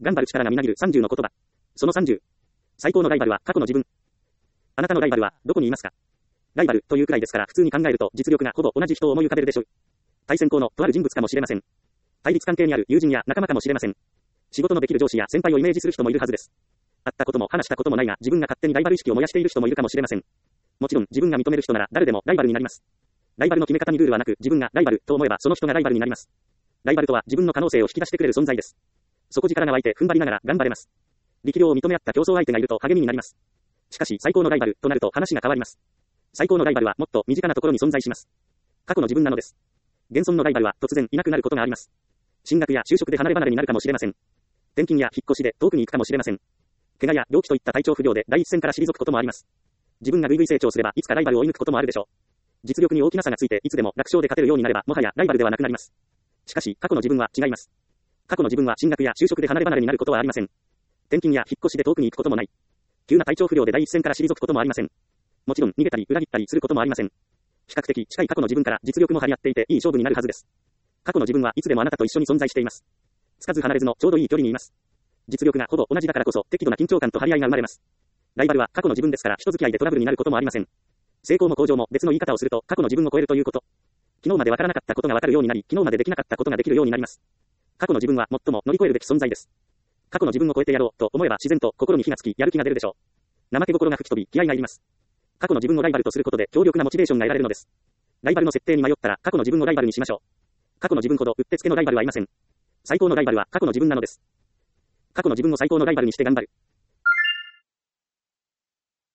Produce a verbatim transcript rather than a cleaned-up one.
頑張る力がみなぎるさんじゅうの言葉。そのさんじゅう。最高のライバルは過去の自分。あなたのライバルはどこにいますか？ライバルというくらいですから普通に考えると実力がほぼ同じ人を思い浮かべるでしょう。対戦校のとある人物かもしれません。対立関係にある友人や仲間かもしれません。仕事のできる上司や先輩をイメージする人もいるはずです。会ったことも話したこともないが自分が勝手にライバル意識を燃やしている人もいるかもしれません。もちろん自分が認める人なら誰でもライバルになります。ライバルの決め方にルールはなく自分がライバルと思えばその人がライバルになります。ライバルとは自分の可能性を引き出してくれる存在です。底力が湧いて踏ん張りながら頑張れます。力量を認め合った競争相手がいると励みになります。しかし最高のライバルとなると話が変わります。最高のライバルはもっと身近なところに存在します。過去の自分なのです。現存のライバルは突然いなくなることがあります。進学や就職で離れ離れになるかもしれません。転勤や引っ越しで遠くに行くかもしれません。怪我や病気といった体調不良で第一線から退くこともあります。自分がぐいぐい成長すればいつかライバルを追い抜くこともあるでしょう。実力に大きな差がついていつでも楽勝で勝てるようになればもはやライバルではなくなります。しかし過去の自分は違います。過去の自分は進学や就職で離れ離れになることはありません。転勤や引っ越しで遠くに行くこともない。急な体調不良で第一線から退くこともありません。もちろん逃げたり裏切ったりすることもありません。比較的近い過去の自分から実力も張り合っていていい勝負になるはずです。過去の自分はいつでもあなたと一緒に存在しています。つかず離れずのちょうどいい距離にいます。実力がほぼ同じだからこそ適度な緊張感と張り合いが生まれます。ライバルは過去の自分ですから人付き合いでトラブルになることもありません。成功も向上も別の言い方をすると過去の自分を超えるということ。昨日までわからなかったことがわかるようになり、昨日までできなかったことができるようになります。過去の自分は最も乗り越えるべき存在です。過去の自分を超えてやろうと思えば自然と心に火がつきやる気が出るでしょう。怠け心が吹き飛び気合がいります。過去の自分をライバルとすることで強力なモチベーションが得られるのです。ライバルの設定に迷ったら過去の自分をライバルにしましょう。過去の自分ほどうってつけのライバルはいません。最高のライバルは過去の自分なのです。過去の自分を最高のライバルにして頑張る。